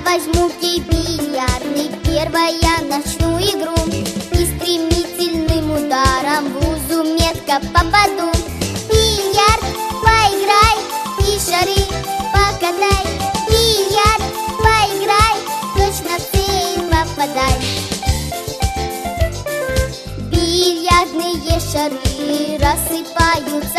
возьму кей бильярдный, первая начну игру, и стремительным ударом в лузу метко попаду. Бильярд, поиграй, и шары покатай. Бильярд, поиграй, точно в цель попадай. Бильярдные шары рассыпаются